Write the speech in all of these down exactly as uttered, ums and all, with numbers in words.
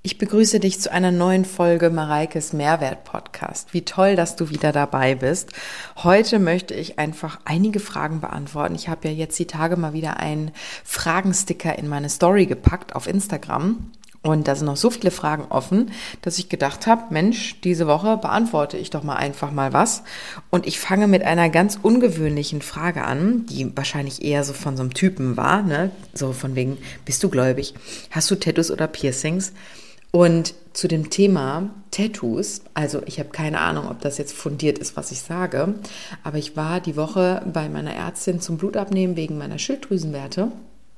Ich begrüße dich zu einer neuen Folge Mareikes Mehrwert-Podcast. Wie toll, dass du wieder dabei bist. Heute möchte ich einfach einige Fragen beantworten. Ich habe ja jetzt die Tage mal wieder einen Fragensticker in meine Story gepackt auf Instagram. Und da sind noch so viele Fragen offen, dass ich gedacht habe, Mensch, diese Woche beantworte ich doch mal einfach mal was. Und ich fange mit einer ganz ungewöhnlichen Frage an, die wahrscheinlich eher so von so einem Typen war, ne? So von wegen, bist du gläubig? Hast du Tattoos oder Piercings? Und zu dem Thema Tattoos, also ich habe keine Ahnung, ob das jetzt fundiert ist, was ich sage, aber ich war die Woche bei meiner Ärztin zum Blutabnehmen wegen meiner Schilddrüsenwerte.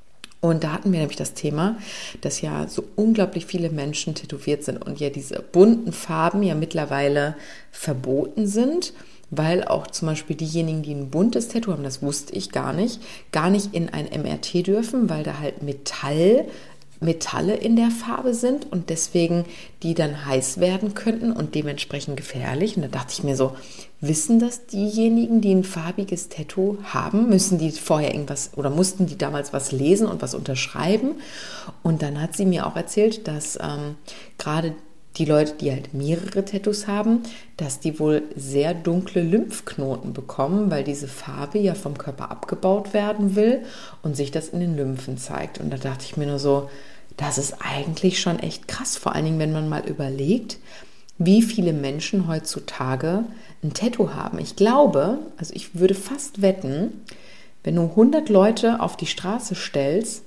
Und da hatten wir nämlich das Thema, dass ja so unglaublich viele Menschen tätowiert sind und ja diese bunten Farben ja mittlerweile verboten sind, weil auch zum Beispiel diejenigen, die ein buntes Tattoo haben, das wusste ich gar nicht, gar nicht in ein M R T dürfen, weil da halt Metall Metalle in der Farbe sind und deswegen die dann heiß werden könnten und dementsprechend gefährlich. Und da dachte ich mir so, wissen das diejenigen, die ein farbiges Tattoo haben? Müssen die vorher irgendwas oder mussten die damals was lesen und was unterschreiben? Und dann hat sie mir auch erzählt, dass ähm, gerade die Leute, die halt mehrere Tattoos haben, dass die wohl sehr dunkle Lymphknoten bekommen, weil diese Farbe ja vom Körper abgebaut werden will und sich das in den Lymphen zeigt. Und da dachte ich mir nur so, das ist eigentlich schon echt krass, vor allen Dingen, wenn man mal überlegt, wie viele Menschen heutzutage ein Tattoo haben. Ich glaube, also ich würde fast wetten, wenn du hundert Leute auf die Straße stellst,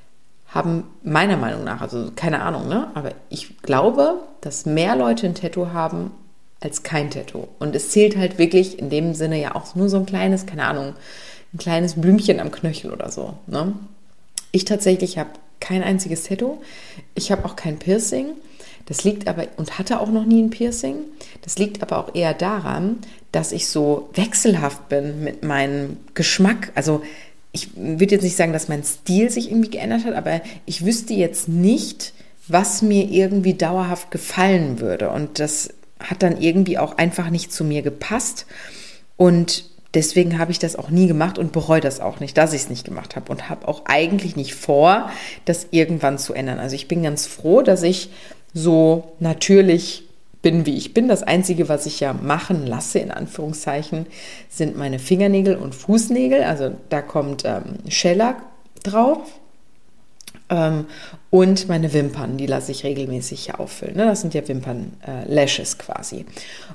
haben meiner Meinung nach, also keine Ahnung, ne, aber ich glaube, dass mehr Leute ein Tattoo haben als kein Tattoo. Und es zählt halt wirklich in dem Sinne ja auch nur so ein kleines, keine Ahnung, ein kleines Blümchen am Knöchel oder so, ne. Ich tatsächlich habe kein einziges Tattoo. Ich habe auch kein Piercing. Das liegt aber, und hatte auch noch nie ein Piercing. Das liegt aber auch eher daran, dass ich so wechselhaft bin mit meinem Geschmack. Also ich würde jetzt nicht sagen, dass mein Stil sich irgendwie geändert hat, aber ich wüsste jetzt nicht, was mir irgendwie dauerhaft gefallen würde. Und das hat dann irgendwie auch einfach nicht zu mir gepasst. Und deswegen habe ich das auch nie gemacht und bereue das auch nicht, dass ich es nicht gemacht habe und habe auch eigentlich nicht vor, das irgendwann zu ändern. Also ich bin ganz froh, dass ich so natürlich bin, wie ich bin. Das Einzige, was ich ja machen lasse, in Anführungszeichen, sind meine Fingernägel und Fußnägel. Also da kommt ähm, Shellac drauf. Ähm, und meine Wimpern, die lasse ich regelmäßig hier auffüllen. Ne? Das sind ja Wimpern-Lashes äh, quasi.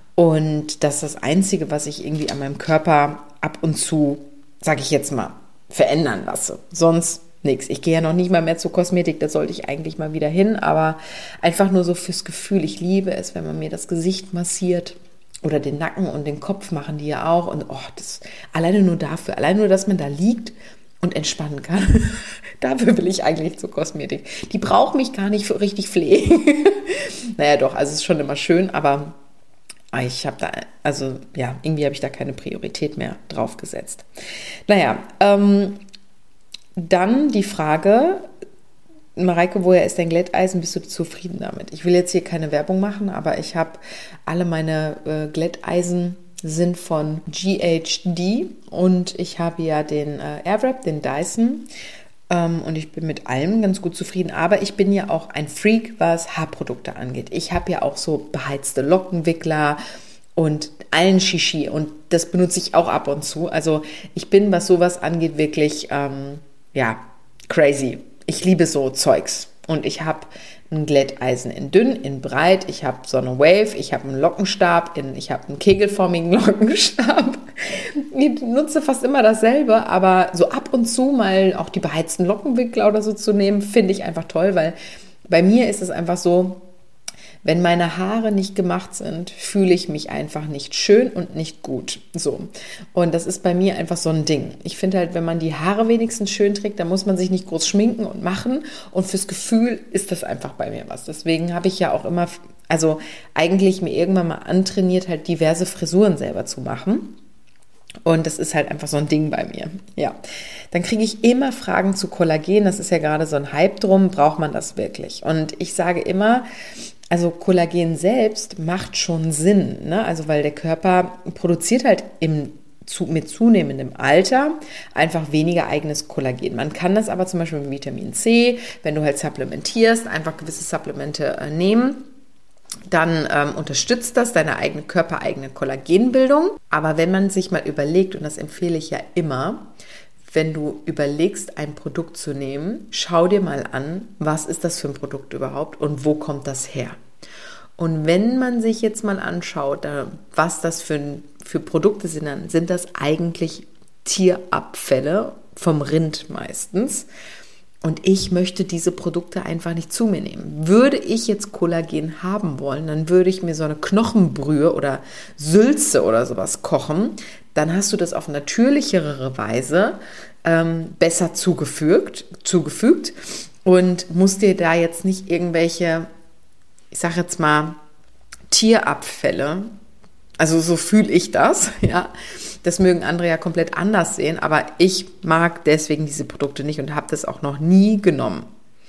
Und das ist das Einzige, was ich irgendwie an meinem Körper ab und zu, sage ich jetzt mal, verändern lasse. Sonst nichts. Ich gehe ja noch nicht mal mehr zur Kosmetik, da sollte ich eigentlich mal wieder hin, aber einfach nur so fürs Gefühl. Ich liebe es, wenn man mir das Gesicht massiert oder den Nacken und den Kopf machen die ja auch. Und oh, das alleine nur dafür, alleine nur, dass man da liegt und entspannen kann. Dafür will ich eigentlich zur Kosmetik. Die braucht mich gar nicht für richtig pflegen. Naja, doch, also es ist schon immer schön, aber ich habe da, also ja, irgendwie habe ich da keine Priorität mehr drauf gesetzt. Naja, ähm, dann die Frage, Mareike, woher ist dein Glätteisen? Bist du zufrieden damit? Ich will jetzt hier keine Werbung machen, aber ich habe alle meine äh, Glätteisen sind von G H D und ich habe ja den äh, Airwrap, den Dyson ähm, und ich bin mit allem ganz gut zufrieden, aber ich bin ja auch ein Freak, was Haarprodukte angeht. Ich habe ja auch so beheizte Lockenwickler und allen Shishi und das benutze ich auch ab und zu. Also ich bin, was sowas angeht, wirklich, ähm, ja, crazy. Ich liebe so Zeugs und ich habe ein Glätteisen in dünn, in breit, ich habe so eine Wave, ich habe einen Lockenstab, in, ich habe einen kegelförmigen Lockenstab. Ich nutze fast immer dasselbe, aber so ab und zu mal auch die beheizten Lockenwickler oder so zu nehmen, finde ich einfach toll, weil bei mir ist es einfach so, wenn meine Haare nicht gemacht sind, fühle ich mich einfach nicht schön und nicht gut. So. Und das ist bei mir einfach so ein Ding. Ich finde halt, wenn man die Haare wenigstens schön trägt, dann muss man sich nicht groß schminken und machen. Und fürs Gefühl ist das einfach bei mir was. Deswegen habe ich ja auch immer, also eigentlich mir irgendwann mal antrainiert, halt diverse Frisuren selber zu machen. Und das ist halt einfach so ein Ding bei mir. Ja, dann kriege ich immer Fragen zu Kollagen. Das ist ja gerade so ein Hype drum. Braucht man das wirklich? Und ich sage immer, also Kollagen selbst macht schon Sinn, ne? Also weil der Körper produziert halt im zu, mit zunehmendem Alter einfach weniger eigenes Kollagen. Man kann das aber zum Beispiel mit Vitamin C, wenn du halt supplementierst, einfach gewisse Supplemente äh, nehmen, dann ähm, unterstützt das deine eigene körpereigene Kollagenbildung. Aber wenn man sich mal überlegt, und das empfehle ich ja immer, wenn du überlegst, ein Produkt zu nehmen, schau dir mal an, was ist das für ein Produkt überhaupt und wo kommt das her? Und wenn man sich jetzt mal anschaut, was das für, für Produkte sind, dann sind das eigentlich Tierabfälle vom Rind meistens. Und ich möchte diese Produkte einfach nicht zu mir nehmen. Würde ich jetzt Kollagen haben wollen, dann würde ich mir so eine Knochenbrühe oder Sülze oder sowas kochen. Dann hast du das auf natürlichere Weise ähm, besser zugefügt, zugefügt und musst dir da jetzt nicht irgendwelche, ich sage jetzt mal, Tierabfälle, also so fühle ich das, ja. Das mögen andere ja komplett anders sehen, aber ich mag deswegen diese Produkte nicht und habe das auch noch nie genommen.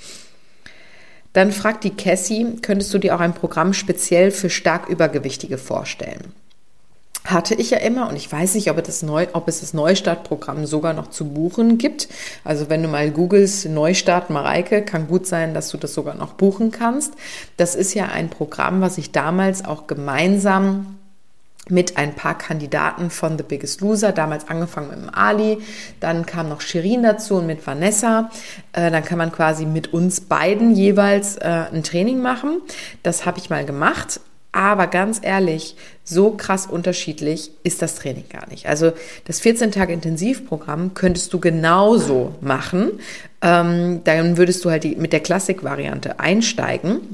Dann fragt die Cassie, könntest du dir auch ein Programm speziell für stark Übergewichtige vorstellen? Hatte ich ja immer und ich weiß nicht, ob es das, Neu, ob es das Neustartprogramm sogar noch zu buchen gibt. Also wenn du mal googelst Neustart Mareike, kann gut sein, dass du das sogar noch buchen kannst. Das ist ja ein Programm, was ich damals auch gemeinsam mit ein paar Kandidaten von The Biggest Loser, damals angefangen mit dem Ali, dann kam noch Shirin dazu und mit Vanessa, äh, dann kann man quasi mit uns beiden jeweils äh, ein Training machen. Das habe ich mal gemacht, aber ganz ehrlich, so krass unterschiedlich ist das Training gar nicht. Also das vierzehn Tage Intensivprogramm könntest du genauso machen, ähm, dann würdest du halt die, mit der Klassik-Variante einsteigen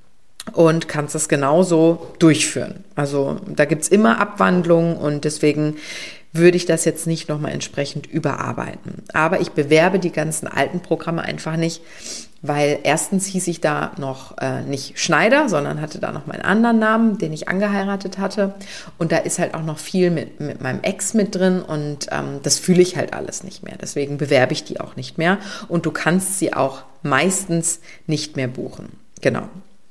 und kannst das genauso durchführen. Also da gibt's immer Abwandlungen und deswegen würde ich das jetzt nicht nochmal entsprechend überarbeiten. Aber ich bewerbe die ganzen alten Programme einfach nicht, weil erstens hieß ich da noch äh, nicht Schneider, sondern hatte da noch meinen anderen Namen, den ich angeheiratet hatte. Und da ist halt auch noch viel mit, mit meinem Ex mit drin und ähm, das fühle ich halt alles nicht mehr. Deswegen bewerbe ich die auch nicht mehr und du kannst sie auch meistens nicht mehr buchen. Genau.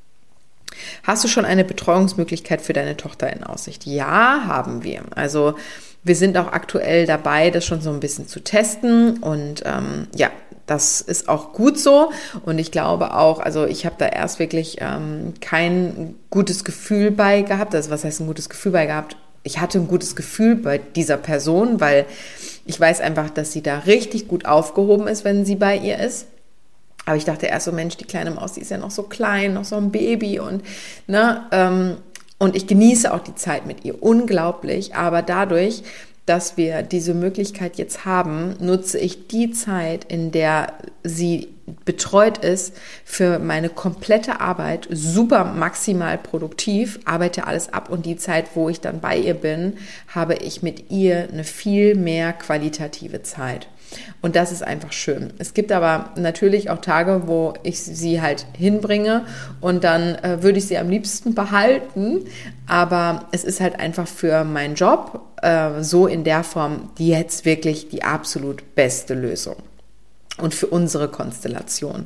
Hast du schon eine Betreuungsmöglichkeit für deine Tochter in Aussicht? Ja, haben wir. Also wir sind auch aktuell dabei, das schon so ein bisschen zu testen und ähm, ja, das ist auch gut so und ich glaube auch, also ich habe da erst wirklich ähm, kein gutes Gefühl bei gehabt. Also was heißt ein gutes Gefühl bei gehabt? Ich hatte ein gutes Gefühl bei dieser Person, weil ich weiß einfach, dass sie da richtig gut aufgehoben ist, wenn sie bei ihr ist. Aber ich dachte erst so, Mensch, die kleine Maus, die ist ja noch so klein, noch so ein Baby und ne, ähm, und ich genieße auch die Zeit mit ihr unglaublich, aber dadurch, dass wir diese Möglichkeit jetzt haben, nutze ich die Zeit, in der sie betreut ist, für meine komplette Arbeit super maximal produktiv, arbeite alles ab und die Zeit, wo ich dann bei ihr bin, habe ich mit ihr eine viel mehr qualitative Zeit. Und das ist einfach schön. Es gibt aber natürlich auch Tage, wo ich sie halt hinbringe und dann äh, würde ich sie am liebsten behalten. Aber es ist halt einfach für meinen Job äh, so in der Form die jetzt wirklich die absolut beste Lösung. Und für unsere Konstellation.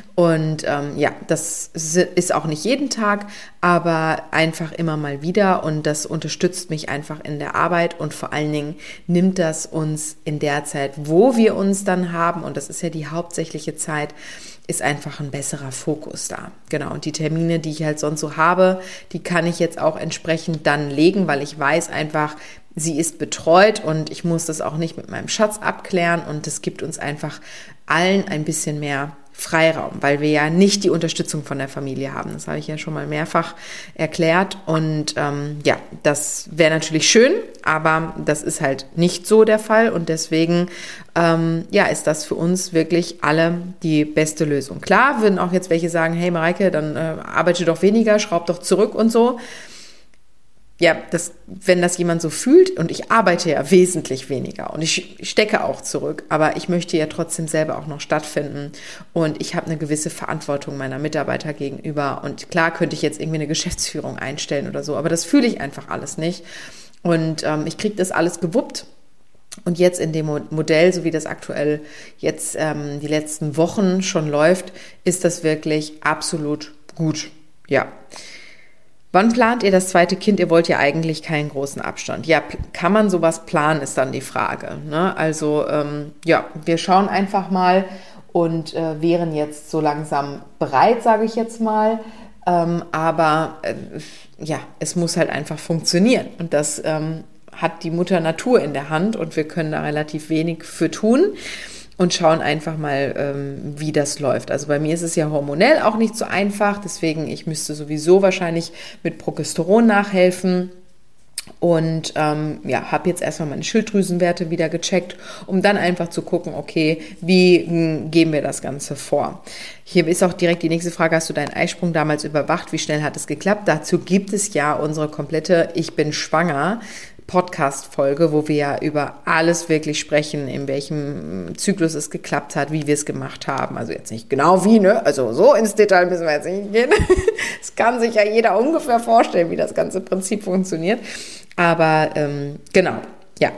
Und ähm, ja, das ist auch nicht jeden Tag, aber einfach immer mal wieder und das unterstützt mich einfach in der Arbeit und vor allen Dingen nimmt das uns in der Zeit, wo wir uns dann haben, und das ist ja die hauptsächliche Zeit, ist einfach ein besserer Fokus da. Genau, und die Termine, die ich halt sonst so habe, die kann ich jetzt auch entsprechend dann legen, weil ich weiß einfach, sie ist betreut und ich muss das auch nicht mit meinem Schatz abklären und das gibt uns einfach allen ein bisschen mehr Freiraum, weil wir ja nicht die Unterstützung von der Familie haben. Das habe ich ja schon mal mehrfach erklärt und ähm, ja, das wäre natürlich schön, aber das ist halt nicht so der Fall und deswegen ähm, ja, ist das für uns wirklich alle die beste Lösung. Klar würden auch jetzt welche sagen, hey Mareike, dann äh, arbeite doch weniger, schraub doch zurück und so. Ja, das, wenn das jemand so fühlt, und ich arbeite ja wesentlich weniger und ich stecke auch zurück, aber ich möchte ja trotzdem selber auch noch stattfinden und ich habe eine gewisse Verantwortung meiner Mitarbeiter gegenüber und klar könnte ich jetzt irgendwie eine Geschäftsführung einstellen oder so, aber das fühle ich einfach alles nicht und ähm, ich kriege das alles gewuppt. Und jetzt in dem Modell, so wie das aktuell jetzt ähm, die letzten Wochen schon läuft, ist das wirklich absolut gut, ja. Wann plant ihr das zweite Kind? Ihr wollt ja eigentlich keinen großen Abstand. Ja, kann man sowas planen, ist dann die Frage. Ne? Also ähm, ja, wir schauen einfach mal und äh, wären jetzt so langsam bereit, sage ich jetzt mal. Ähm, aber äh, ja, es muss halt einfach funktionieren. Und das ähm, hat die Mutter Natur in der Hand und wir können da relativ wenig für tun. Und schauen einfach mal, ähm, wie das läuft. Also bei mir ist es ja hormonell auch nicht so einfach, deswegen ich müsste sowieso wahrscheinlich mit Progesteron nachhelfen. Und ähm, ja, habe jetzt erstmal meine Schilddrüsenwerte wieder gecheckt, um dann einfach zu gucken, okay, wie mh, gehen wir das Ganze vor? Hier ist auch direkt die nächste Frage, hast du deinen Eisprung damals überwacht? Wie schnell hat es geklappt? Dazu gibt es ja unsere komplette Ich bin schwanger Podcast-Folge, wo wir ja über alles wirklich sprechen, in welchem Zyklus es geklappt hat, wie wir es gemacht haben. Also jetzt nicht genau wie, ne? Also so ins Detail müssen wir jetzt nicht gehen. Es kann sich ja jeder ungefähr vorstellen, wie das ganze Prinzip funktioniert. Aber ähm, genau, ja.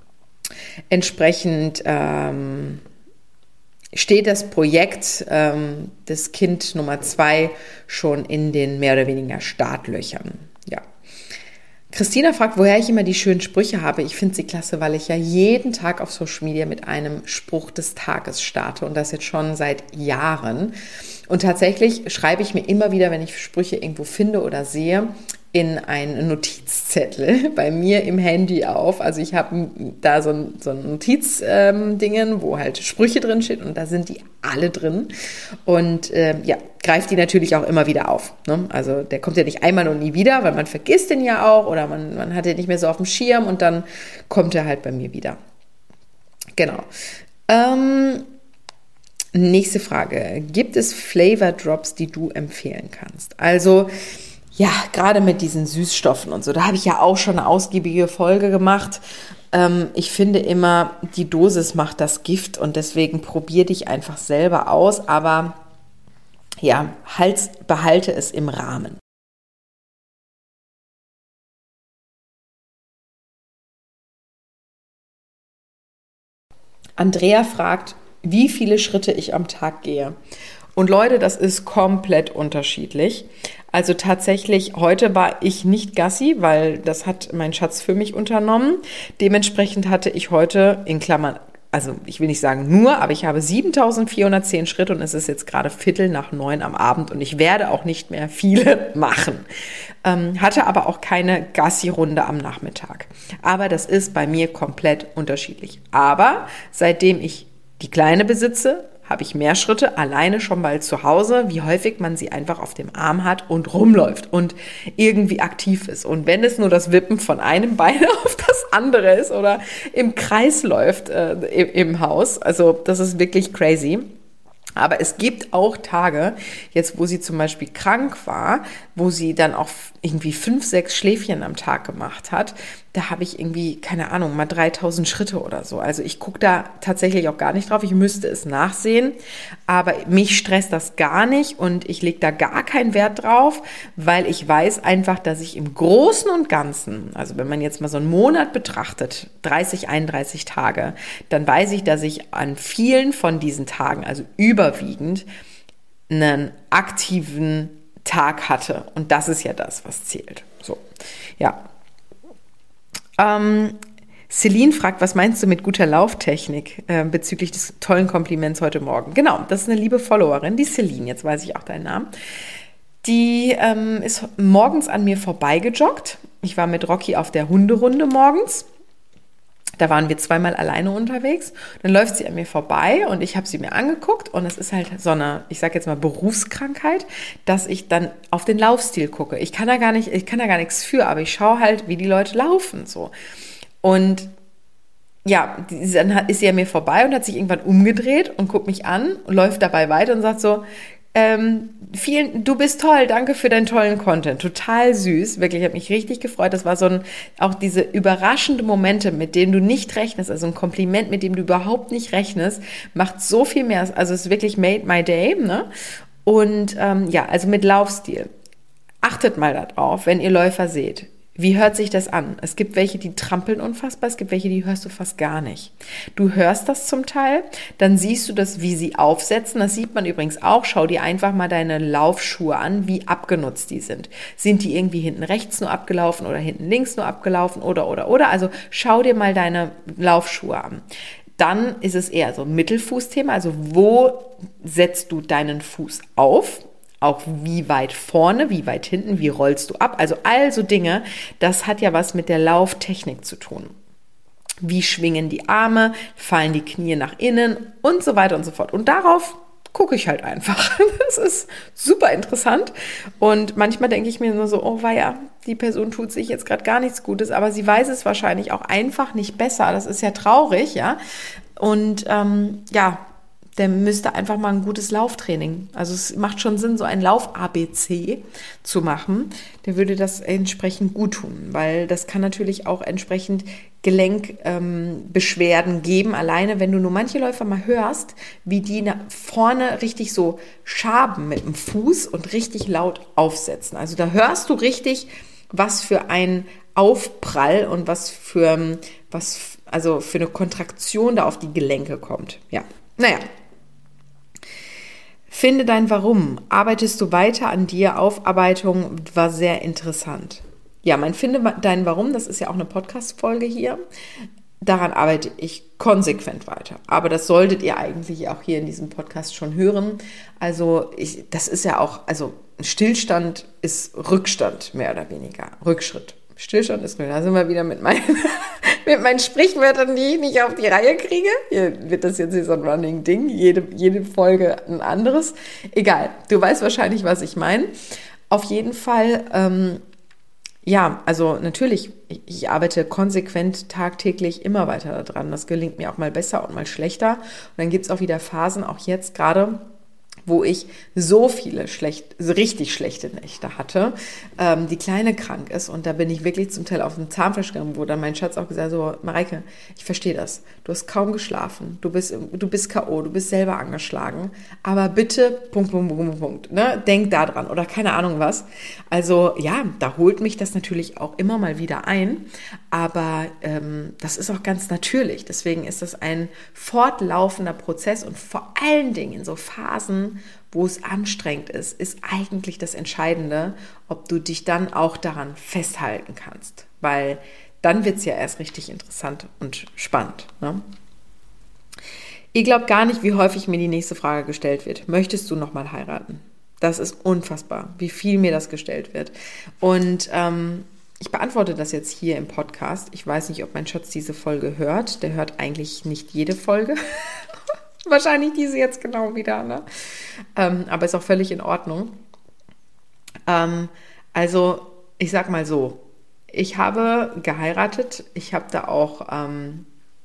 Entsprechend ähm, steht das Projekt ähm, des Kind Nummer zwei schon in den mehr oder weniger Startlöchern. Ja. Christina fragt, woher ich immer die schönen Sprüche habe. Ich finde sie klasse, weil ich ja jeden Tag auf Social Media mit einem Spruch des Tages starte und das jetzt schon seit Jahren. Und tatsächlich schreibe ich mir immer wieder, wenn ich Sprüche irgendwo finde oder sehe, in einen Notizzettel bei mir im Handy auf. Also ich habe da so ein, so ein Notizdingen, ähm, wo halt Sprüche drin stehen und da sind die alle drin. Und äh, ja, greift die natürlich auch immer wieder auf. Ne? Also der kommt ja nicht einmal und nie wieder, weil man vergisst den ja auch oder man, man hat den nicht mehr so auf dem Schirm und dann kommt er halt bei mir wieder. Genau. Ähm, nächste Frage. Gibt es Flavor Drops, die du empfehlen kannst? Also ja, gerade mit diesen Süßstoffen und so, da habe ich ja auch schon eine ausgiebige Folge gemacht. Ähm, ich finde immer, die Dosis macht das Gift und deswegen probier dich einfach selber aus, aber ja, halt, behalte es im Rahmen. Andrea fragt, wie viele Schritte ich am Tag gehe. Und Leute, das ist komplett unterschiedlich. Also tatsächlich, heute war ich nicht Gassi, weil das hat mein Schatz für mich unternommen. Dementsprechend hatte ich heute, in Klammern, also ich will nicht sagen nur, aber ich habe siebentausendvierhundertzehn Schritte und es ist jetzt gerade Viertel nach neun am Abend und ich werde auch nicht mehr viele machen. Ähm, hatte aber auch keine Gassi-Runde am Nachmittag. Aber das ist bei mir komplett unterschiedlich. Aber seitdem ich die Kleine besitze, habe ich mehr Schritte, alleine schon mal zu Hause, wie häufig man sie einfach auf dem Arm hat und rumläuft und irgendwie aktiv ist. Und wenn es nur das Wippen von einem Bein auf das andere ist oder im Kreis läuft äh, im, im Haus, also das ist wirklich crazy. Aber es gibt auch Tage, jetzt wo sie zum Beispiel krank war, wo sie dann auch irgendwie fünf, sechs Schläfchen am Tag gemacht hat, da habe ich irgendwie, keine Ahnung, mal dreitausend Schritte oder so. Also ich gucke da tatsächlich auch gar nicht drauf, ich müsste es nachsehen, aber mich stresst das gar nicht und ich lege da gar keinen Wert drauf, weil ich weiß einfach, dass ich im Großen und Ganzen, also wenn man jetzt mal so einen Monat betrachtet, dreißig, einunddreißig Tage, dann weiß ich, dass ich an vielen von diesen Tagen, also überwiegend, einen aktiven Tag hatte. Und das ist ja das, was zählt. So, ja. Ähm, Celine fragt, was meinst du mit guter Lauftechnik äh, bezüglich des tollen Kompliments heute Morgen? Genau, das ist eine liebe Followerin, die Celine, jetzt weiß ich auch deinen Namen. Die ähm, ist morgens an mir vorbeigejoggt. Ich war mit Rocky auf der Hunderunde morgens. Da waren wir zweimal alleine unterwegs. Dann läuft sie an mir vorbei und ich habe sie mir angeguckt und es ist halt so eine, ich sage jetzt mal Berufskrankheit, dass ich dann auf den Laufstil gucke. Ich kann da gar nicht, ich kann da gar nichts für, aber ich schaue halt, wie die Leute laufen so. Und ja, dann ist sie an mir vorbei und hat sich irgendwann umgedreht und guckt mich an und läuft dabei weiter und sagt so, Ähm, vielen, du bist toll, danke für deinen tollen Content. Total süß, wirklich, hat mich richtig gefreut. Das war so ein, auch diese überraschende Momente, mit denen du nicht rechnest, also ein Kompliment, mit dem du überhaupt nicht rechnest, macht so viel mehr. Also es ist wirklich made my day, ne? Und ähm, ja, also mit Laufstil. Achtet mal darauf, wenn ihr Läufer seht. Wie hört sich das an? Es gibt welche, die trampeln unfassbar, es gibt welche, die hörst du fast gar nicht. Du hörst das zum Teil, dann siehst du das, wie sie aufsetzen. Das sieht man übrigens auch. Schau dir einfach mal deine Laufschuhe an, wie abgenutzt die sind. Sind die irgendwie hinten rechts nur abgelaufen oder hinten links nur abgelaufen oder, oder, oder? Also schau dir mal deine Laufschuhe an. Dann ist es eher so ein Mittelfußthema, also wo setzt du deinen Fuß auf? Auch wie weit vorne, wie weit hinten, wie rollst du ab? Also all so Dinge, das hat ja was mit der Lauftechnik zu tun. Wie schwingen die Arme, fallen die Knie nach innen und so weiter und so fort. Und darauf gucke ich halt einfach. Das ist super interessant. Und manchmal denke ich mir nur so, oh weia, die Person tut sich jetzt gerade gar nichts Gutes, aber sie weiß es wahrscheinlich auch einfach nicht besser. Das ist ja traurig, ja. Und ähm, ja, der müsste einfach mal ein gutes Lauftraining. Also es macht schon Sinn, so ein Lauf-A B C zu machen. Der würde das entsprechend gut tun, weil das kann natürlich auch entsprechend Gelenkbeschwerden ähm, geben. Alleine, wenn du nur manche Läufer mal hörst, wie die nach vorne richtig so schaben mit dem Fuß und richtig laut aufsetzen. Also da hörst du richtig, was für ein Aufprall und was für, was, also für eine Kontraktion da auf die Gelenke kommt. Ja, naja. Finde dein Warum. Arbeitest du weiter an dir? Aufarbeitung war sehr interessant. Ja, mein Finde dein Warum, das ist ja auch eine Podcast-Folge hier. Daran arbeite ich konsequent weiter. Aber das solltet ihr eigentlich auch hier in diesem Podcast schon hören. Also ich, das ist ja auch, also Stillstand ist Rückstand, mehr oder weniger. Rückschritt. Stillstand ist Rückstand. Da sind wir wieder mit meinen, mit meinen Sprichwörtern, die ich nicht auf die Reihe kriege. Hier wird das jetzt hier so ein Running Ding. Jede, jede Folge ein anderes. Egal, du weißt wahrscheinlich, was ich meine. Auf jeden Fall, ähm, ja, also natürlich, ich, ich arbeite konsequent tagtäglich immer weiter daran. Das gelingt mir auch mal besser und mal schlechter. Und dann gibt es auch wieder Phasen, auch jetzt gerade, wo ich so viele schlecht, richtig schlechte Nächte hatte, ähm, die Kleine krank ist und da bin ich wirklich zum Teil auf den Zahnfleisch gegangen, wo dann mein Schatz auch gesagt hat, so, Mareike, ich verstehe das, du hast kaum geschlafen, du bist, du bist K O, du bist selber angeschlagen, aber bitte, Punkt, Punkt, Punkt, Punkt, ne, denk da dran oder keine Ahnung was. Also ja, da holt mich das natürlich auch immer mal wieder ein, aber ähm, das ist auch ganz natürlich, deswegen ist das ein fortlaufender Prozess und vor allen Dingen in so Phasen, wo es anstrengend ist, ist eigentlich das Entscheidende, ob du dich dann auch daran festhalten kannst. Weil dann wird es ja erst richtig interessant und spannend. Ne? Ihr glaubt gar nicht, wie häufig mir die nächste Frage gestellt wird. Möchtest du nochmal heiraten? Das ist unfassbar, wie viel mir das gestellt wird. Und ähm, ich beantworte das jetzt hier im Podcast. Ich weiß nicht, ob mein Schatz diese Folge hört. Der hört eigentlich nicht jede Folge. Wahrscheinlich diese jetzt genau wieder, ne? Ähm, aber ist auch völlig in Ordnung. Ähm, also, ich sag mal so, ich habe geheiratet, ich habe da auch, ähm,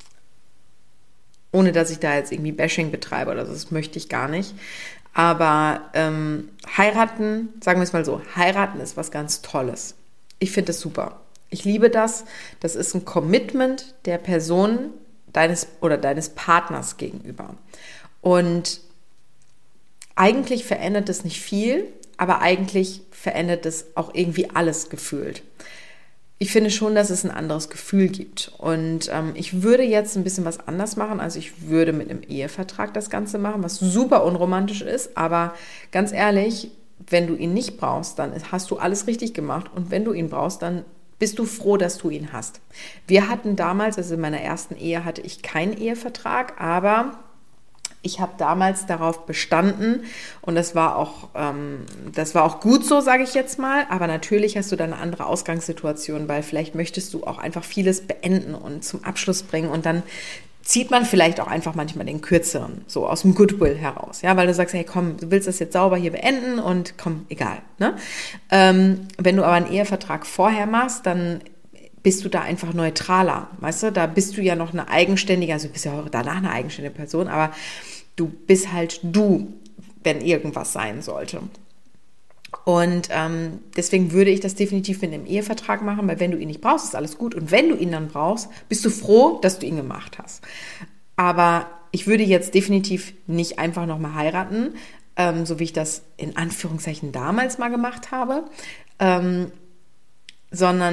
ohne dass ich da jetzt irgendwie Bashing betreibe oder so, das möchte ich gar nicht, aber ähm, heiraten, sagen wir es mal so, heiraten ist was ganz Tolles. Ich finde es super. Ich liebe das. Das ist ein Commitment der Person, deines oder deines Partners gegenüber. Und eigentlich verändert es nicht viel, aber eigentlich verändert es auch irgendwie alles gefühlt. Ich finde schon, dass es ein anderes Gefühl gibt. Und ähm, ich würde jetzt ein bisschen was anders machen. Also ich würde mit einem Ehevertrag das Ganze machen, was super unromantisch ist. Aber ganz ehrlich, wenn du ihn nicht brauchst, dann hast du alles richtig gemacht. Und wenn du ihn brauchst, dann bist du froh, dass du ihn hast. Wir hatten damals, also in meiner ersten Ehe hatte ich keinen Ehevertrag, aber ich habe damals darauf bestanden und das war auch, ähm, das war auch gut so, sage ich jetzt mal, aber natürlich hast du dann eine andere Ausgangssituation, weil vielleicht möchtest du auch einfach vieles beenden und zum Abschluss bringen und dann zieht man vielleicht auch einfach manchmal den Kürzeren, so aus dem Goodwill heraus, ja, weil du sagst, hey komm, du willst das jetzt sauber hier beenden und komm, egal, ne? Ähm, wenn du aber einen Ehevertrag vorher machst, dann bist du da einfach neutraler, weißt du, da bist du ja noch eine eigenständige, also du bist ja auch danach eine eigenständige Person, aber du bist halt du, wenn irgendwas sein sollte. Und ähm, deswegen würde ich das definitiv mit einem Ehevertrag machen, weil wenn du ihn nicht brauchst, ist alles gut. Und wenn du ihn dann brauchst, bist du froh, dass du ihn gemacht hast. Aber ich würde jetzt definitiv nicht einfach nochmal heiraten, ähm, so wie ich das in Anführungszeichen damals mal gemacht habe, ähm, sondern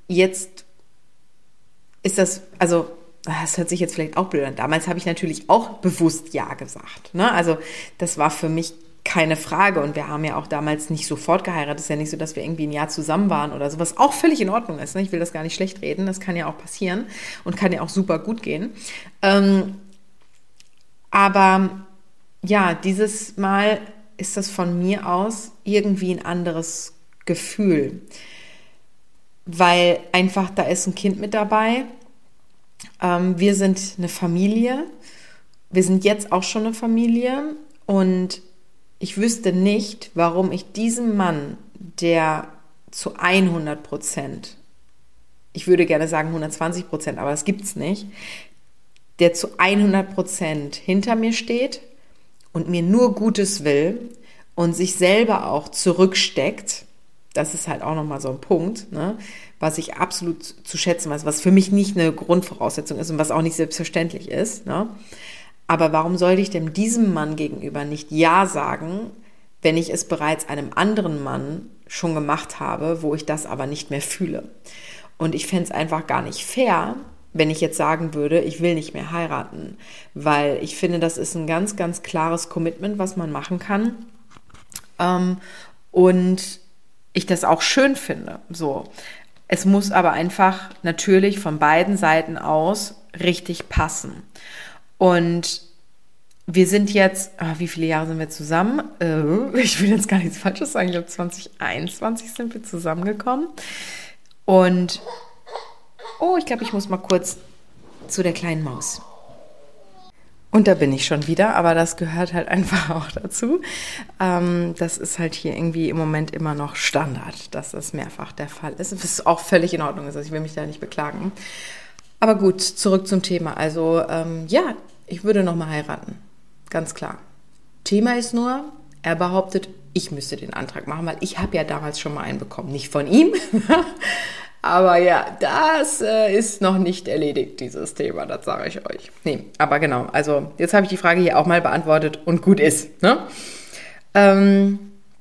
jetzt ist das, also das hört sich jetzt vielleicht auch blöd an. Damals habe ich natürlich auch bewusst Ja gesagt. Ne? Also das war für mich keine Frage und wir haben ja auch damals nicht sofort geheiratet. Es ist ja nicht so, dass wir irgendwie ein Jahr zusammen waren oder so, was auch völlig in Ordnung ist. Ne? Ich will das gar nicht schlecht reden, das kann ja auch passieren und kann ja auch super gut gehen. Ähm, aber ja, dieses Mal ist das von mir aus irgendwie ein anderes Gefühl, weil einfach da ist ein Kind mit dabei. Ähm, wir sind eine Familie, wir sind jetzt auch schon eine Familie und ich wüsste nicht, warum ich diesem Mann, der zu hundert Prozent, ich würde gerne sagen hundertzwanzig Prozent, aber das gibt's nicht, der zu hundert Prozent hinter mir steht und mir nur Gutes will und sich selber auch zurücksteckt, das ist halt auch nochmal so ein Punkt, ne, was ich absolut zu schätzen weiß, was für mich nicht eine Grundvoraussetzung ist und was auch nicht selbstverständlich ist, ne. Aber warum sollte ich denn diesem Mann gegenüber nicht Ja sagen, wenn ich es bereits einem anderen Mann schon gemacht habe, wo ich das aber nicht mehr fühle? Und ich fände es einfach gar nicht fair, wenn ich jetzt sagen würde, ich will nicht mehr heiraten, weil ich finde, das ist ein ganz, ganz klares Commitment, was man machen kann. Ähm, und ich das auch schön finde. So. Es muss aber einfach natürlich von beiden Seiten aus richtig passen. Und wir sind jetzt, ah, wie viele Jahre sind wir zusammen? Äh, ich will jetzt gar nichts Falsches sagen, ich glaube zwanzig einundzwanzig sind wir zusammengekommen. Und, oh, ich glaube, ich muss mal kurz zu der kleinen Maus. Und da bin ich schon wieder, aber das gehört halt einfach auch dazu. Ähm, das ist halt hier irgendwie im Moment immer noch Standard, dass das mehrfach der Fall ist. Was auch völlig in Ordnung ist, also ich will mich da nicht beklagen. Aber gut, zurück zum Thema. Also ähm, ja, ich würde nochmal heiraten, ganz klar. Thema ist nur, er behauptet, ich müsste den Antrag machen, weil ich habe ja damals schon mal einen bekommen. Nicht von ihm, aber ja, das äh, ist noch nicht erledigt, dieses Thema, das sage ich euch. Nee, aber genau, also jetzt habe ich die Frage hier auch mal beantwortet und gut ist. Ne? Ähm,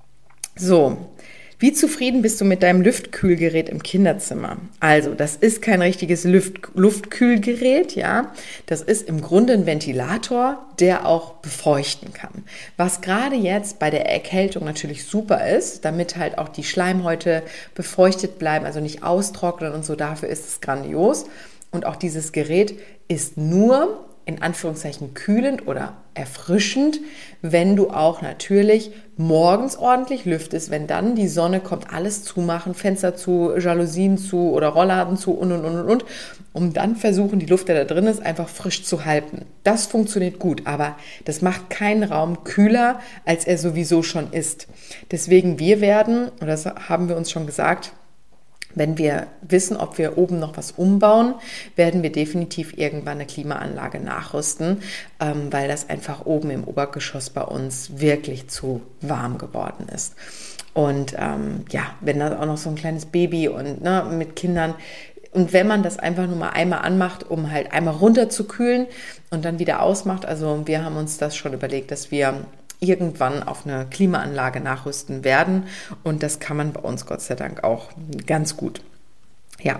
so, wie zufrieden bist du mit deinem Luftkühlgerät im Kinderzimmer? Also, das ist kein richtiges Luft, Luftkühlgerät, ja. Das ist im Grunde ein Ventilator, der auch befeuchten kann. Was gerade jetzt bei der Erkältung natürlich super ist, damit halt auch die Schleimhäute befeuchtet bleiben, also nicht austrocknen und so, dafür ist es grandios. Und auch dieses Gerät ist nur in Anführungszeichen kühlend oder erfrischend, wenn du auch natürlich morgens ordentlich lüftest, wenn dann die Sonne kommt, alles zumachen, Fenster zu, Jalousien zu oder Rollladen zu und und und und und, um dann versuchen, die Luft, die da drin ist, einfach frisch zu halten. Das funktioniert gut, aber das macht keinen Raum kühler, als er sowieso schon ist. Deswegen wir werden, und das haben wir uns schon gesagt, wenn wir wissen, ob wir oben noch was umbauen, werden wir definitiv irgendwann eine Klimaanlage nachrüsten, ähm, weil das einfach oben im Obergeschoss bei uns wirklich zu warm geworden ist. Und ähm, ja, wenn da auch noch so ein kleines Baby und ne, mit Kindern, und wenn man das einfach nur mal einmal anmacht, um halt einmal runterzukühlen und dann wieder ausmacht, also wir haben uns das schon überlegt, dass wir irgendwann auf eine Klimaanlage nachrüsten werden. Und das kann man bei uns Gott sei Dank auch ganz gut. Ja.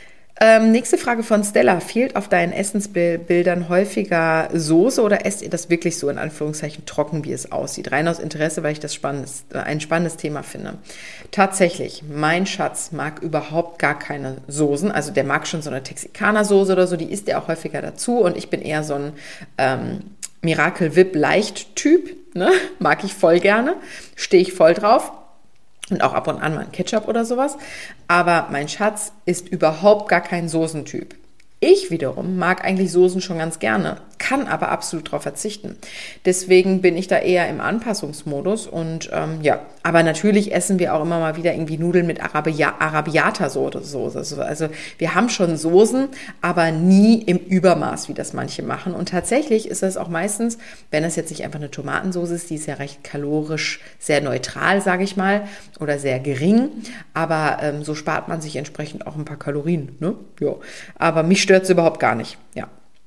Ähm, nächste Frage von Stella. Fehlt auf deinen Essensbildern häufiger Soße oder esst ihr das wirklich so in Anführungszeichen trocken, wie es aussieht? Rein aus Interesse, weil ich das spannendes, ein spannendes Thema finde. Tatsächlich, mein Schatz mag überhaupt gar keine Soßen. Also der mag schon so eine Texikaner-Soße oder so, die isst er auch häufiger dazu. Und ich bin eher so ein ähm, Miracle Whip Leicht Typ, ne? Mag ich voll gerne, stehe ich voll drauf und auch ab und an mal ein Ketchup oder sowas, aber mein Schatz ist überhaupt gar kein Soßentyp. Ich wiederum mag eigentlich Soßen schon ganz gerne, kann aber absolut darauf verzichten. Deswegen bin ich da eher im Anpassungsmodus und ähm, ja, aber natürlich essen wir auch immer mal wieder irgendwie Nudeln mit Arabia- Arabiata-Soße. Also wir haben schon Soßen, aber nie im Übermaß, wie das manche machen. Und tatsächlich ist das auch meistens, wenn das jetzt nicht einfach eine Tomatensoße ist, die ist ja recht kalorisch sehr neutral, sage ich mal, oder sehr gering, aber ähm, so spart man sich entsprechend auch ein paar Kalorien, ne? Ja, aber mich stört es überhaupt gar nicht, ja.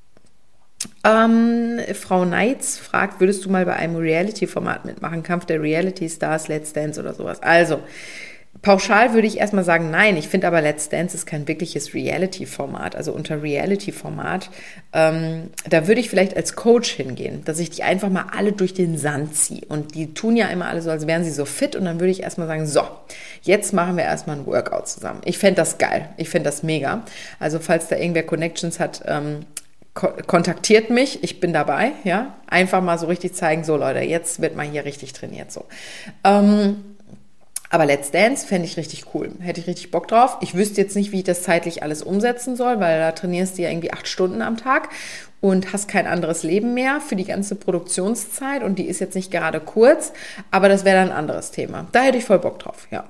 Ähm, Frau Neitz fragt, würdest du mal bei einem Reality-Format mitmachen? Kampf der Reality-Stars, Let's Dance oder sowas? Also, Pauschal würde ich erstmal sagen, nein. Ich finde aber Let's Dance ist kein wirkliches Reality-Format. Also unter Reality-Format, ähm, da würde ich vielleicht als Coach hingehen, dass ich die einfach mal alle durch den Sand ziehe. Und die tun ja immer alle so, als wären sie so fit. Und dann würde ich erstmal sagen, so, jetzt machen wir erstmal ein Workout zusammen. Ich fände das geil. Ich fände das mega. Also falls da irgendwer Connections hat, ähm, kontaktiert mich, ich bin dabei, ja. Einfach mal so richtig zeigen, so Leute, jetzt wird mal hier richtig trainiert, so. Ähm, Aber Let's Dance fände ich richtig cool. Hätte ich richtig Bock drauf. Ich wüsste jetzt nicht, wie ich das zeitlich alles umsetzen soll, weil da trainierst du ja irgendwie acht Stunden am Tag und hast kein anderes Leben mehr für die ganze Produktionszeit und die ist jetzt nicht gerade kurz, aber das wäre dann ein anderes Thema. Da hätte ich voll Bock drauf, ja.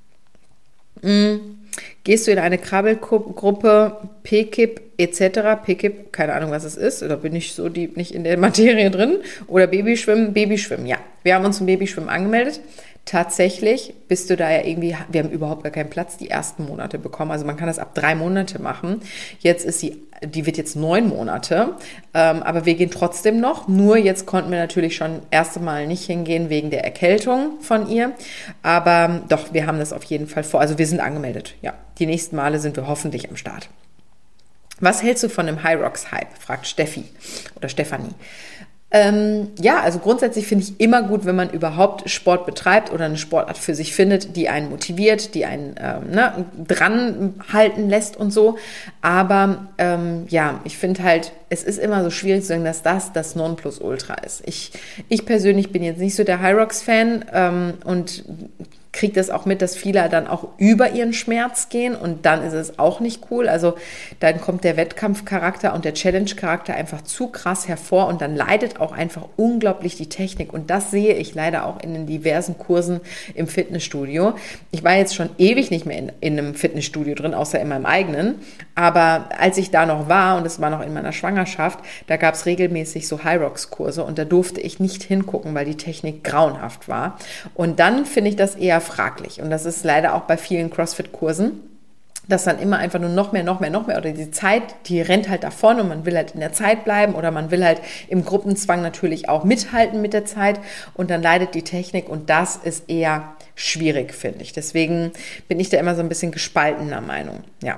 Mhm. Gehst du in eine Krabbelgruppe, P K I P et cetera? P K I P, keine Ahnung, was es ist, da bin ich so deep nicht in der Materie drin. Oder Babyschwimmen, Babyschwimmen, ja. Wir haben uns zum Babyschwimmen angemeldet. Tatsächlich bist du da ja irgendwie, wir haben überhaupt gar keinen Platz die ersten Monate bekommen. Also man kann das ab drei Monate machen. Jetzt ist sie, die wird jetzt neun Monate, ähm, aber wir gehen trotzdem noch. Nur jetzt konnten wir natürlich schon erste Mal nicht hingehen wegen der Erkältung von ihr. Aber doch, wir haben das auf jeden Fall vor. Also wir sind angemeldet, ja. Die nächsten Male sind wir hoffentlich am Start. Was hältst du von dem High Rocks Hype? Fragt Steffi oder Stefanie. Ähm, ja, also grundsätzlich finde ich immer gut, wenn man überhaupt Sport betreibt oder eine Sportart für sich findet, die einen motiviert, die einen ähm, ne, dran halten lässt und so. Aber ähm, ja, ich finde halt, es ist immer so schwierig zu sagen, dass das das Nonplusultra ist. Ich, ich persönlich bin jetzt nicht so der High Rocks Fan ähm, und kriegt das auch mit, dass viele dann auch über ihren Schmerz gehen und dann ist es auch nicht cool. Also dann kommt der Wettkampfcharakter und der Challenge-Charakter einfach zu krass hervor und dann leidet auch einfach unglaublich die Technik und das sehe ich leider auch in den diversen Kursen im Fitnessstudio. Ich war jetzt schon ewig nicht mehr in, in einem Fitnessstudio drin, außer in meinem eigenen, aber als ich da noch war und es war noch in meiner Schwangerschaft, da gab es regelmäßig so High-Rocks-Kurse und da durfte ich nicht hingucken, weil die Technik grauenhaft war und dann finde ich das eher fraglich. Und das ist leider auch bei vielen CrossFit-Kursen, dass dann immer einfach nur noch mehr, noch mehr, noch mehr oder die Zeit, die rennt halt davon und man will halt in der Zeit bleiben oder man will halt im Gruppenzwang natürlich auch mithalten mit der Zeit und dann leidet die Technik und das ist eher schwierig, finde ich. Deswegen bin ich da immer so ein bisschen gespaltener Meinung. Ja.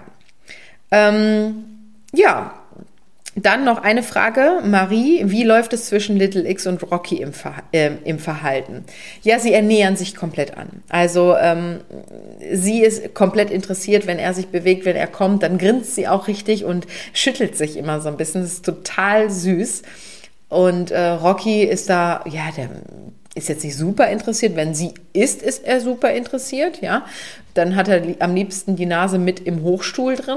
Ähm, ja. Dann noch eine Frage, Marie, wie läuft es zwischen Little X und Rocky im, Ver- äh, im Verhalten? Ja, sie ernähren sich komplett an. Also ähm, sie ist komplett interessiert, wenn er sich bewegt, wenn er kommt, dann grinst sie auch richtig und schüttelt sich immer so ein bisschen. Das ist total süß. Und äh, Rocky ist da, ja, der ist jetzt nicht super interessiert. Wenn sie isst, ist er super interessiert, ja. Dann hat er li- am liebsten die Nase mit im Hochstuhl drin.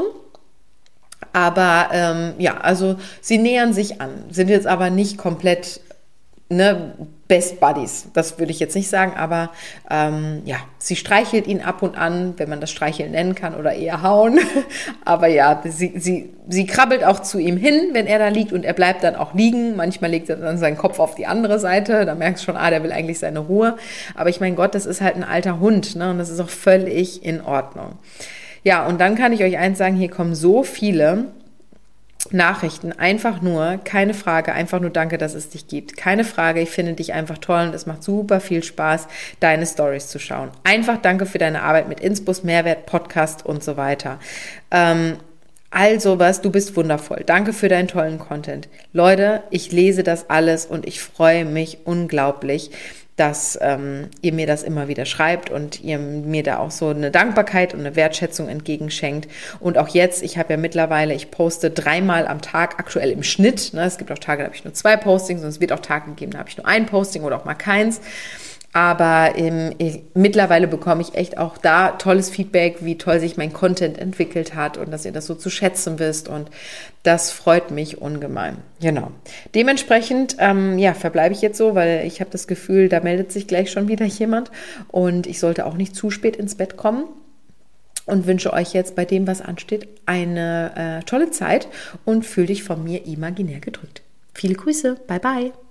Aber ähm, ja, also sie nähern sich an, sind jetzt aber nicht komplett ne, Best Buddies, das würde ich jetzt nicht sagen, aber ähm, ja, sie streichelt ihn ab und an, wenn man das Streicheln nennen kann oder eher hauen, aber ja, sie, sie, sie krabbelt auch zu ihm hin, wenn er da liegt und er bleibt dann auch liegen, manchmal legt er dann seinen Kopf auf die andere Seite, da merkst du schon, ah, der will eigentlich seine Ruhe, aber ich mein Gott, das ist halt ein alter Hund, ne, und das ist auch völlig in Ordnung. Ja, und dann kann ich euch eins sagen, hier kommen so viele Nachrichten, einfach nur, keine Frage, einfach nur danke, dass es dich gibt. Keine Frage, ich finde dich einfach toll und es macht super viel Spaß, deine Storys zu schauen. Einfach danke für deine Arbeit mit Inspus, Mehrwert, Podcast und so weiter. Ähm, Also was, du bist wundervoll. Danke für deinen tollen Content. Leute, ich lese das alles und ich freue mich unglaublich, dass ähm, ihr mir das immer wieder schreibt und ihr mir da auch so eine Dankbarkeit und eine Wertschätzung entgegenschenkt. Und auch jetzt, ich habe ja mittlerweile, ich poste dreimal am Tag, aktuell im Schnitt. Ne? Es gibt auch Tage, da habe ich nur zwei Postings und es wird auch Tage gegeben, da habe ich nur ein Posting oder auch mal keins. Aber ähm, ich, mittlerweile bekomme ich echt auch da tolles Feedback, wie toll sich mein Content entwickelt hat und dass ihr das so zu schätzen wisst. Und das freut mich ungemein. Genau. Dementsprechend, ähm, ja, verbleibe ich jetzt so, weil ich habe das Gefühl, da meldet sich gleich schon wieder jemand. Und ich sollte auch nicht zu spät ins Bett kommen. Und wünsche euch jetzt bei dem, was ansteht, eine äh, tolle Zeit und fühl dich von mir imaginär gedrückt. Viele Grüße. Bye, bye.